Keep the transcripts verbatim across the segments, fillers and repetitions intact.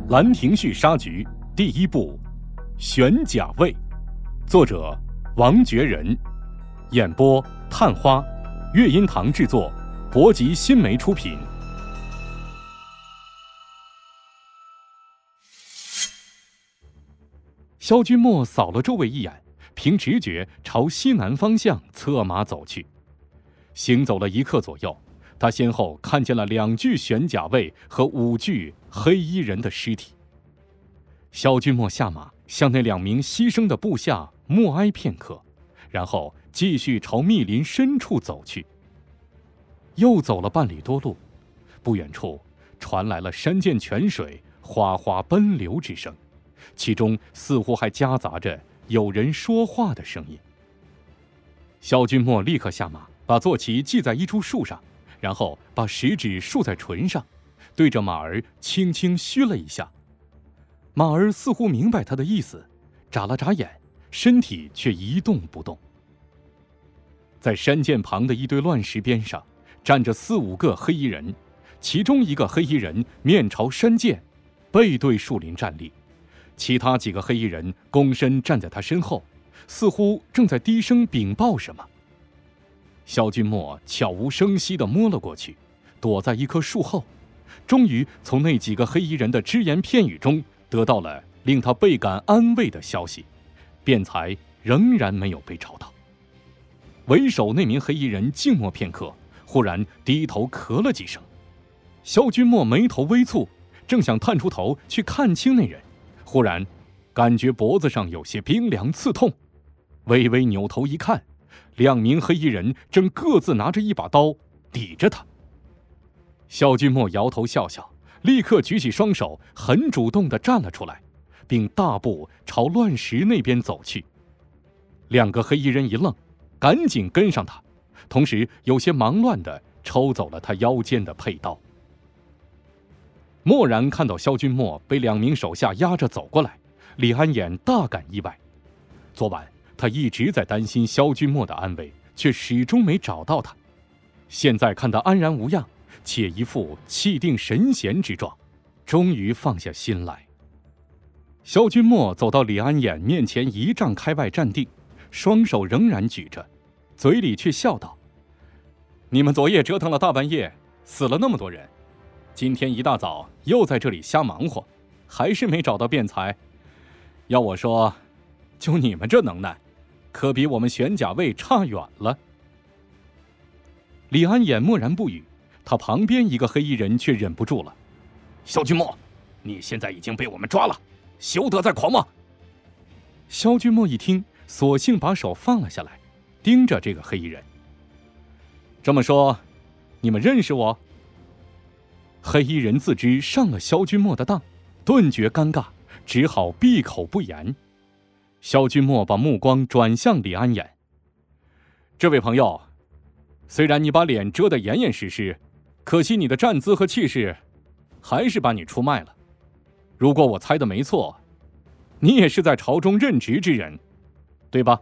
《兰亭序杀局》第一部《玄甲卫》，作者王觉仁，演播探花，乐音堂制作，博吉新媒出品。萧君墨扫了周围一眼，凭直觉朝西南方向策马走去。行走了一刻左右，他先后看见了两具玄甲卫和五具黑衣人的尸体。萧君墨下马，向那两名牺牲的部下默哀片刻，然后继续朝密林深处走去。又走了半里多路，不远处传来了山涧泉水哗哗奔流之声，其中似乎还夹杂着有人说话的声音。萧君墨立刻下马，把坐骑系在一株树上，然后把食指竖在唇上，对着马儿轻轻嘘了一下。马儿似乎明白他的意思，眨了眨眼，身体却一动不动。在山涧旁的一堆乱石边上，站着四五个黑衣人，其中一个黑衣人面朝山涧，背对树林站立，其他几个黑衣人躬身站在他身后，似乎正在低声禀报什么。萧君墨悄无声息地摸了过去，躲在一棵树后，终于从那几个黑衣人的只言片语中得到了令他倍感安慰的消息，辩才仍然没有被找到。为首那名黑衣人静默片刻，忽然低头咳了几声。萧君墨眉头微蹙，正想探出头去看清那人，忽然感觉脖子上有些冰凉刺痛，微微扭头一看，两名黑衣人正各自拿着一把刀抵着他。萧君墨摇头笑笑，立刻举起双手，很主动地站了出来，并大步朝乱石那边走去。两个黑衣人一愣，赶紧跟上他，同时有些忙乱地抽走了他腰间的佩刀。蓦然看到萧君墨被两名手下压着走过来，李安眼大感意外。昨晚他一直在担心萧君墨的安危，却始终没找到他。现在看他安然无恙，且一副气定神闲之状，终于放下心来。萧君墨走到李安眼面前一丈开外站定，双手仍然举着，嘴里却笑道：“你们昨夜折腾了大半夜，死了那么多人，今天一大早又在这里瞎忙活，还是没找到辩才。要我说，就你们这能耐，可比我们玄甲卫差远了。”李安眼默然不语，他旁边一个黑衣人却忍不住了：“ 萧君墨，你现在已经被我们抓了，休得再狂妄！” 萧君墨一听，索性把手放了下来，盯着这个黑衣人：“这么说，你们认识我？”黑衣人自知上了萧君墨的当，顿觉尴尬，只好闭口不言。萧君墨把目光转向李安眼：“这位朋友，虽然你把脸遮得严严实实，可惜你的站姿和气势还是把你出卖了。如果我猜的没错，你也是在朝中任职之人，对吧？”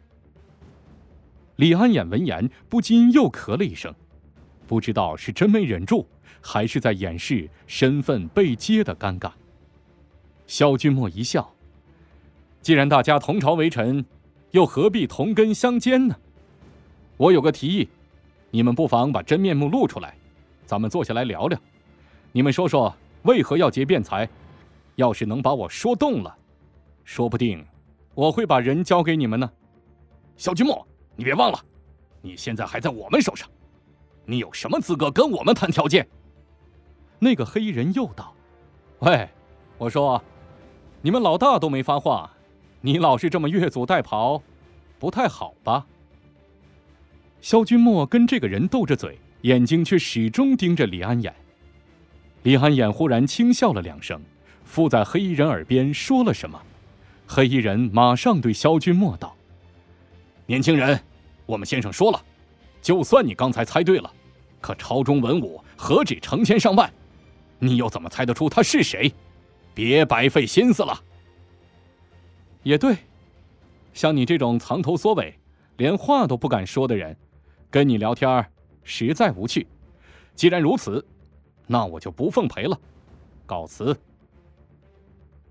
李安眼闻言不禁又咳了一声，不知道是真没忍住，还是在掩饰身份被揭的尴尬。萧君墨一笑：“既然大家同朝为臣，又何必同根相煎呢？我有个提议，你们不妨把真面目露出来，咱们坐下来聊聊。你们说说为何要结辩才？要是能把我说动了，说不定我会把人交给你们呢。” 萧君墨，你别忘了，你现在还在我们手上，你有什么资格跟我们谈条件？ 那个黑衣人又道：“喂，我说，你们老大都没发话，你老是这么越俎代庖，不太好吧？”萧君墨跟这个人斗着嘴，眼睛却始终盯着李安眼。李安眼忽然轻笑了两声，附在黑衣人耳边说了什么。黑衣人马上对萧君墨道：“ 年轻人，我们先生说了，就算你刚才猜对了，可朝中文武何止成千上万，你又怎么猜得出他是谁？别白费心思了。” 也对，像你这种藏头缩尾，连话都不敢说的人，跟你聊天实在无趣。既然如此，那我就不奉陪了，告辞。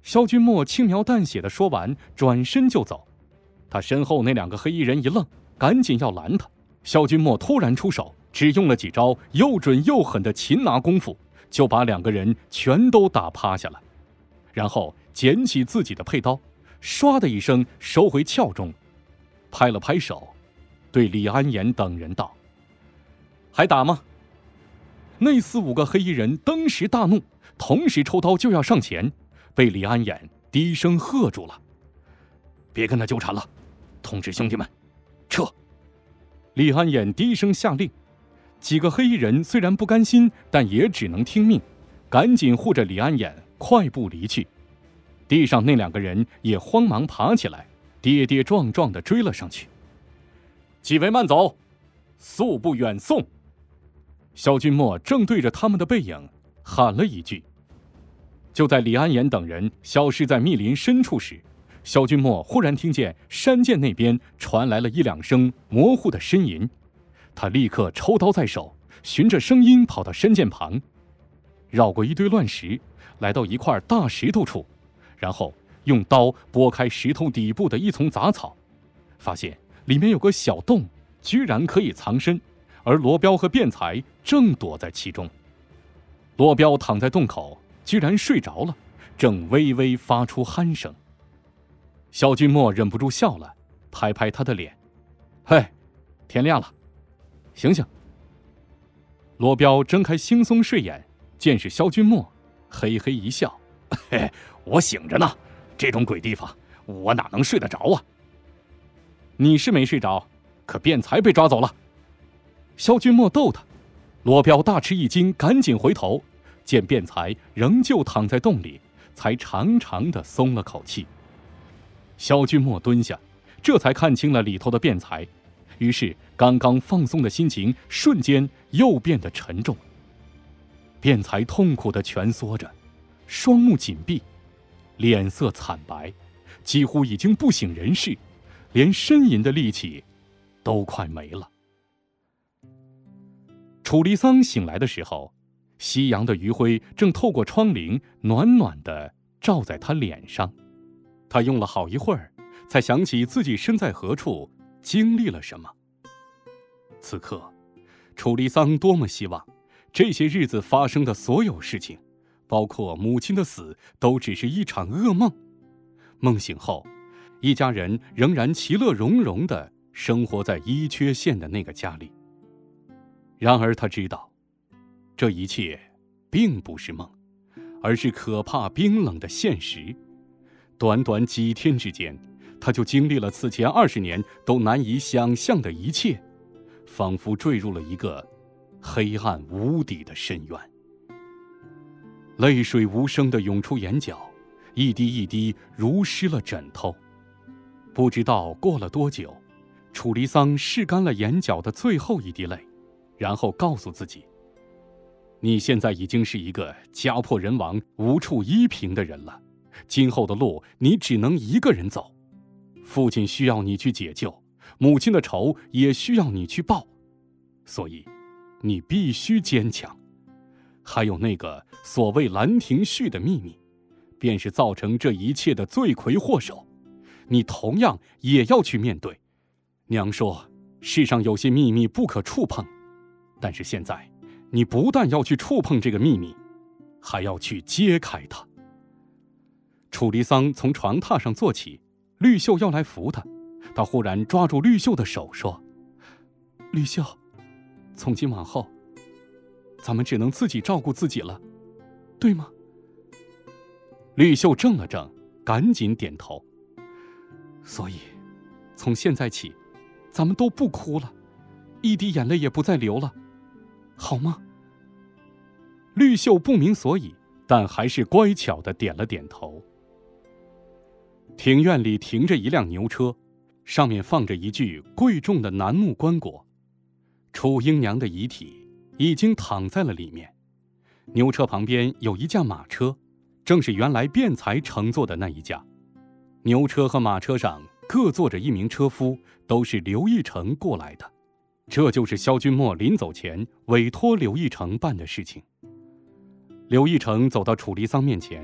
萧君墨轻描淡写的说完，转身就走。他身后那两个黑衣人一愣，赶紧要拦他。萧君墨突然出手，只用了几招又准又狠的擒拿功夫，就把两个人全都打趴下了。然后捡起自己的佩刀，唰的一声收回鞘中，拍了拍手，对李安岩等人道：“还打吗？”那四五个黑衣人登时大怒，同时抽刀就要上前，被李安岩低声喝住了：“别跟他纠缠了，通知兄弟们撤。”李安岩低声下令，几个黑衣人虽然不甘心，但也只能听命，赶紧护着李安岩快步离去。地上那两个人也慌忙爬起来，跌跌撞撞地追了上去。几位慢走，速不远送。萧君墨正对着他们的背影喊了一句。就在李安岩等人消失在密林深处时，萧君墨忽然听见山涧那边传来了一两声模糊的呻吟，他立刻抽刀在手，循着声音跑到山涧旁，绕过一堆乱石，来到一块大石头处，然后用刀拨开石头底部的一丛杂草，发现里面有个小洞，居然可以藏身，而罗彪和辩才正躲在其中。罗彪躺在洞口，居然睡着了，正微微发出鼾声。萧君墨忍不住笑了，拍拍他的脸：“嘿，天亮了，醒醒。”罗彪睁开惺忪睡眼，见是萧君墨，嘿嘿一笑：“ 嘿，我醒着呢，这种鬼地方我哪能睡得着啊？”“ 你是没睡着，可辩才被抓走了。”萧君墨逗他。罗彪大吃一惊，赶紧回头，见辩才仍旧躺在洞里，才长长的松了口气。萧君墨蹲下，这才看清了里头的辩才，于是刚刚放松的心情瞬间又变得沉重。辩才痛苦地蜷缩着，双目紧闭，脸色惨白，几乎已经不省人事，连呻吟的力气都快没了。楚离桑醒来的时候，夕阳的余晖正透过窗棂暖暖地照在他脸上。他用了好一会儿，才想起自己身在何处，经历了什么。此刻，楚离桑多么希望这些日子发生的所有事情，包括母亲的死，都只是一场噩梦。梦醒后，一家人仍然其乐融融地生活在伊阙县的那个家里。然而他知道，这一切并不是梦，而是可怕冰冷的现实。短短几天之间，他就经历了此前二十年都难以想象的一切，仿佛坠入了一个黑暗无底的深渊。泪水无声地涌出眼角，一滴一滴如湿了枕头。不知道过了多久，楚离桑拭干了眼角的最后一滴泪，然后告诉自己：“你现在已经是一个家破人亡、无处依凭的人了。今后的路你只能一个人走，父亲需要你去解救，母亲的仇也需要你去报，所以你必须坚强。还有那个所谓兰亭序的秘密，便是造成这一切的罪魁祸首，你同样也要去面对。娘说，世上有些秘密不可触碰，但是现在你不但要去触碰这个秘密，还要去揭开它。”楚离桑从床榻上坐起，绿秀要来扶他，他忽然抓住绿秀的手说：“绿秀，从今往后，咱们只能自己照顾自己了，对吗？”绿秀怔了怔，赶紧点头。所以，从现在起，咱们都不哭了，一滴眼泪也不再流了，好吗？绿秀不明所以，但还是乖巧地点了点头。庭院里停着一辆牛车，上面放着一具贵重的楠木棺椁，楚英娘的遗体已经躺在了里面。牛车旁边有一架马车，正是原来辩才乘坐的那一架。牛车和马车上各坐着一名车夫，都是刘义成过来的。这就是萧君墨临走前委托刘义成办的事情。刘义成走到楚离桑面前，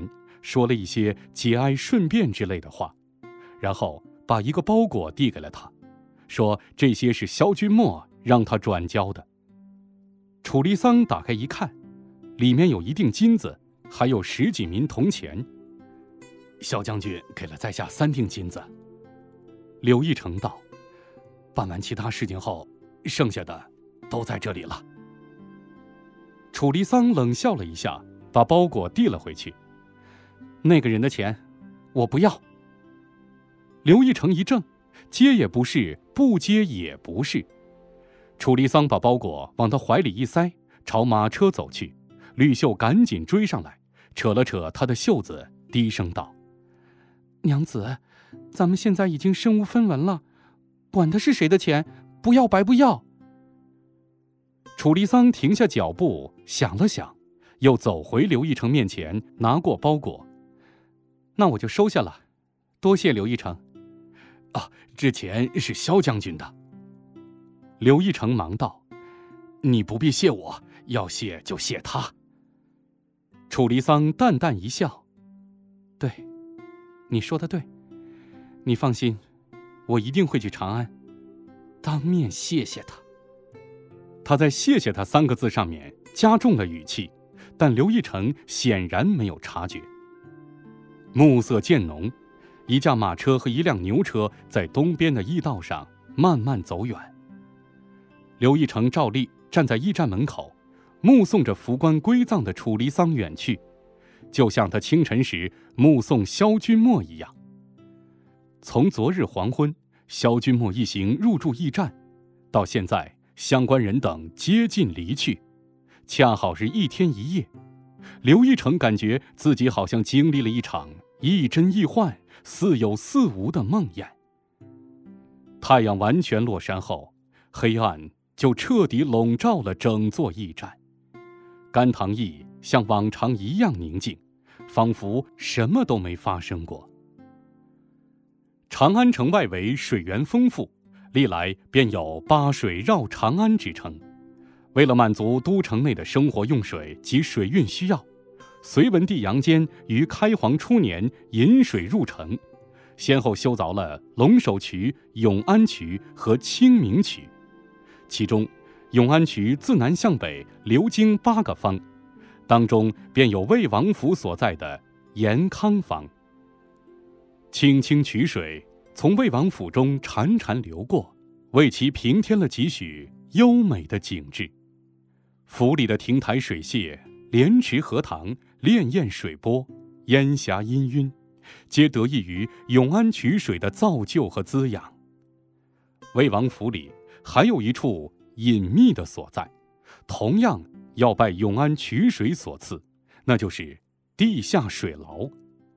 说了一些节哀顺变之类的话，然后把一个包裹递给了他，说这些是萧君墨让他转交的。楚离桑打开一看，里面有一锭金子，还有十几名铜钱。萧将军给了在下三锭金子。柳义成道：办完其他事情后，剩下的都在这里了。楚离桑冷笑了一下，把包裹递了回去。那个人的钱我不要。刘义成一怔，接也不是，不接也不是。楚离桑把包裹往他怀里一塞，朝马车走去。吕秀赶紧追上来，扯了扯他的袖子，低声道：娘子，咱们现在已经身无分文了，管他是谁的钱，不要白不要。楚离桑停下脚步，想了想，又走回刘义成面前，拿过包裹。那我就收下了，多谢刘义成。啊，这钱是萧将军的。刘义成忙道：你不必谢我，要谢就谢他。楚离桑淡淡一笑：对，你说的对，你放心，我一定会去长安当面谢谢他。他在谢谢他三个字上面加重了语气，但刘义成显然没有察觉。暮色渐浓，一架马车和一辆牛车在东边的驿道上慢慢走远。刘义成照例站在驿站门口，目送着扶棺归葬的楚离桑远去，就像他清晨时目送萧君墨一样。从昨日黄昏，萧君墨一行入住驿站，到现在相关人等接近离去，恰好是一天一夜。刘义成感觉自己好像经历了一场亦真亦幻、似有似无的梦魇。太阳完全落山后，黑暗就彻底笼罩了整座驿站。甘棠驿像往常一样宁静，仿佛什么都没发生过。长安城外围水源丰富，历来便有八水绕长安之称。为了满足都城内的生活用水及水运需要，隋文帝杨坚于开皇初年引水入城，先后修凿了龙首渠、永安渠和清明渠。其中永安渠自南向北流经八个坊，当中便有魏王府所在的延康坊。清清渠水从魏王府中潺潺流过，为其平添了几许优美的景致。府里的亭台水榭、莲池荷塘、潋滟水波、烟霞氤氲，皆得益于永安渠水的造就和滋养。魏王府里还有一处隐秘的所在，同样要拜永安渠水所赐，那就是地下水牢。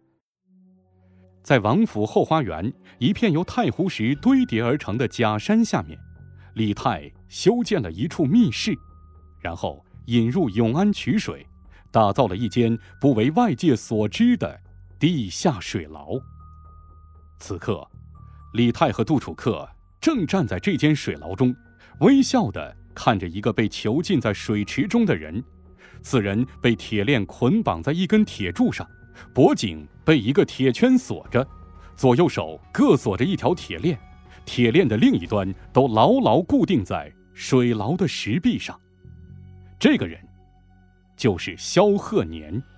在王府后花园一片由太湖石堆叠而成的假山下面，李泰修建了一处密室，然后引入永安渠水，打造了一间不为外界所知的地下水牢。此刻，李泰和杜楚客正站在这间水牢中，微笑地看着一个被囚禁在水池中的人。此人被铁链捆绑在一根铁柱上，脖颈被一个铁圈锁着，左右手各锁着一条铁链，铁链的另一端都牢牢固定在水牢的石壁上。这个人就是萧鹤年。《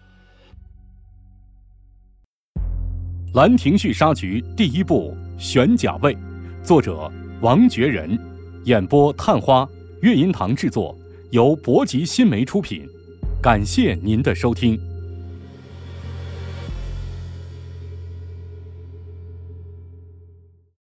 兰亭序杀局》第一部《玄甲卫》，作者王觉仁，演播探花，乐音堂制作，由博吉新媒出品。感谢您的收听。